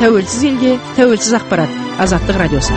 тәуелсіз елге тәуелсіз ақпарат. Азаттық радиосы.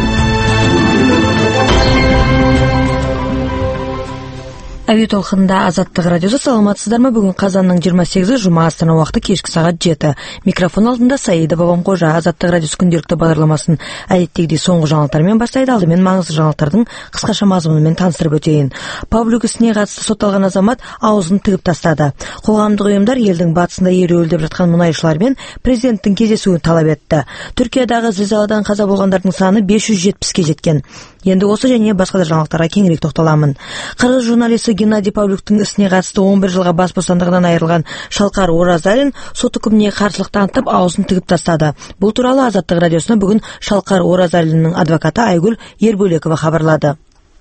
Әуе толқынында Азаттық радиосы. Саламатсыздар ма? Бүгін қазанның 28-і жұма, Астана уақыты кешкі сағат 7. Микрофон алдында Саида Бабамқожа. Азаттық радиосы күнделікті бағдарламасын әдеттегідей соңғы жаңалықтармен бастайды. Алдымен маңызды жаңалықтардың қысқаша мазмұнымен таныстырып өтейін. Павлюк ісіне қатысты сотталған азамат аузын тігіп тастады. Қоғамдық ұйымдар елдің батысында ереуілдеп жатқан мұнайшылармен президенттің кездесуін талап етті. Түркиядағы зілзаладан қаза болғандардың саны 570-ке жеткен. Енді осы және басқа да жаңалықтарға кеңірек тоқталамын. Қырғыз журналисті Геннадий Павлюктің ісіне қатысты 11 жылға бас бостандығынан айырылған Шалқар Оразалин сот үкіміне қарсылық танытып аузын тігіп тастады. Бұл туралы Азаттық радиосына бүгін Шалқар Оразалиннің адвокаты Айгүл Ербөлекова хабарлады.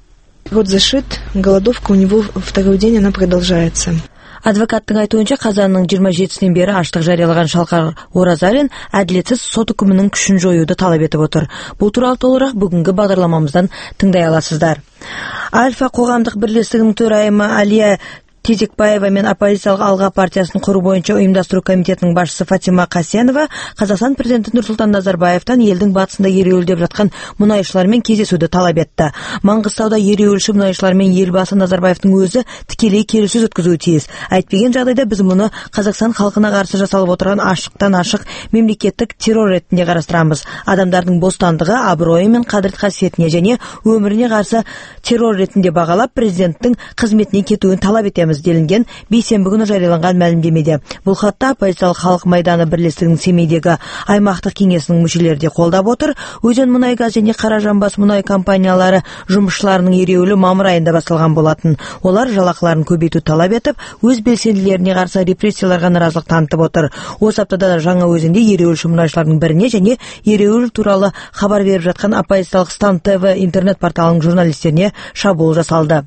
Год зашит, голодовка у него второй день, она продолжается. Адвокаттың айтуынша, қазанның 27-сінен бері аштық жариялаған Шалқар Оразалин әділетсіз сот үкімінің күшін жоюды талап етіп отыр. Бұл туралы толығырақ бүгінгі бағдарламамыздан тыңдай аласыздар. Альфа қоғамдық бірлестігінің төрайымы Алия Тезекбаева мен оппозициялық Алға партиясын құру бойынша ұйымдастыру комитетінің басшысы Фатима Қасенова Қазақстан президенті Нұрсұлтан Назарбаевтан елдің батысында ереуілдеп жатқан мұнайшылармен кездесуді талап етті. Маңғыстауда ереуілші мұнайшылармен елбасы Назарбаевтың өзі тікелей келіссөз өткізуі тиіс. Әйтпеген жағдайда біз мұны Қазақстан халқына қарсы жасалып отырған ашықтан ашық мемлекеттік террор ретінде қарастырамыз. Адамдардың бостандығы, абыройы мен қадір-қасиетіне және өміріне қарсы террор ретінде бағалап, президенттің қызметіне кетуін талап етеміз делінген бейсенбі күні жарияланған мәлімдемеде. Бұл хатта оппозициялық халық майданы бірлестігінің Семейдегі аймақтық кеңесінің мүшелері де қолдап отыр. Өзен мұнай-газ және Қаражанбас мұнай компаниялары жұмысшыларының ереуілі мамыр айында басталған болатын. Олар жалақыларын көбейту талап етіп, өз белсенділеріне қарсы репрессияларға наразылық танытып отыр. Осы аптада Жаңаөзенде ереуілші мұнайшылардың біріне және ереуіл туралы хабар беріп жатқан оппозициялық Стан ТВ интернет порталының журналистеріне шабуыл жасалды.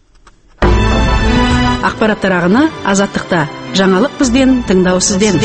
Ақпараттар ағыны Азаттықта. Жаңалық бізден, тыңдау сізден.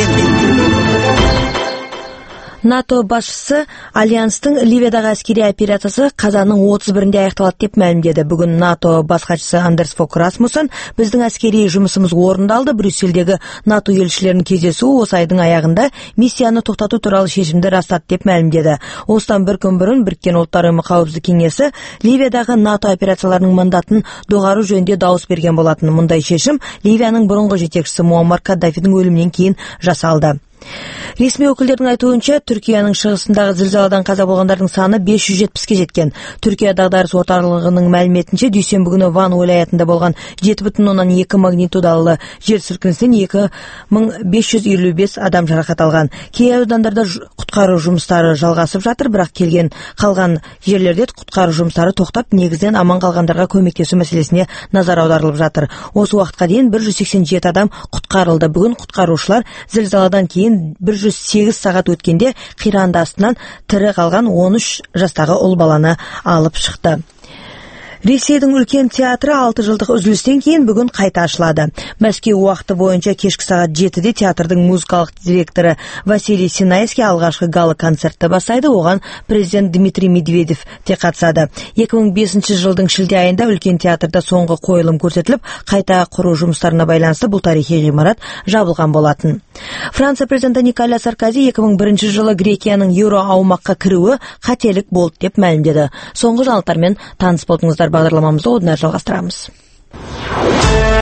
НАТО басшысы Альянстың Ливиядағы әскери операциясы қазанның 31-де аяқталады деп мәлімдеді. Бүгін НАТО бас хатшысы Андерс Фок Расмуссен біздің әскери жұмысымыз орындалды. Брюссельдегі НАТО елшілерінің кездесуі осы айдың аяғында миссияны тоқтату туралы шешімді растады деп мәлімдеді. Осыдан бір күн бұрын Біріккен Ұлттар ұйымы қауіпсіздік кеңесі Ливиядағы НАТО операцияларының мандатын доғару жөнінде дауыс берген болатын. Мұндай шешім Ливияның бұрынғы жетекшісі Муаммар Каддафидің өлімінен кейін жасалды. Ресми өкілдердің айтуынша, Түркияның шығысындағы зілзаладан қаза болғандардың саны 570-ке жеткен. Түркия дағдарыс орталығының мәліметінше, дүйсенбі күні Ван уәлаятында болған 7,2 магнитудалы жер сілкінісінен 2555 адам жарақат алған. Кей аудандарда құтқару жұмыстары жалғасып жатыр, бірақ қалған жерлерде құтқару жұмыстары тоқтап, негізден аман қалғандарға көмектесу мәселесіне назар аударылып жатыр. Осы уақытқа дейін 187 адам құтқарылды. Бүгін құтқарушылар зілзаладан кейін 108 сағат өткенде қиранды астынан тірі қалған 13 жастағы ұл баланы алып шықты. Ресейдің үлкен театры 6 жылдық үзілістен кейін бүгін қайта ашылады. Мәскеу уақыты бойынша кешкі сағат 7-де театрдың музыкалық директоры Василий Синайский алғашқы гала концертті бастайды. Оған президент Дмитрий Медведев те қатысады. 2005 жылдың шілде айында үлкен театрда соңғы қойылым көрсетіліп, қайта құру жұмыстарына байланысты бұл тарихи ғимарат жабылған болатын. Франция президенті Николя Саркози 2001 жылы Грекияның еуро аумаққа кіруі қателік болды деп мәлімдеді. Соңғы жаңалықтармен таныс болдыңыздар. Бағдарламамызды одан әрі жалғастырамыз.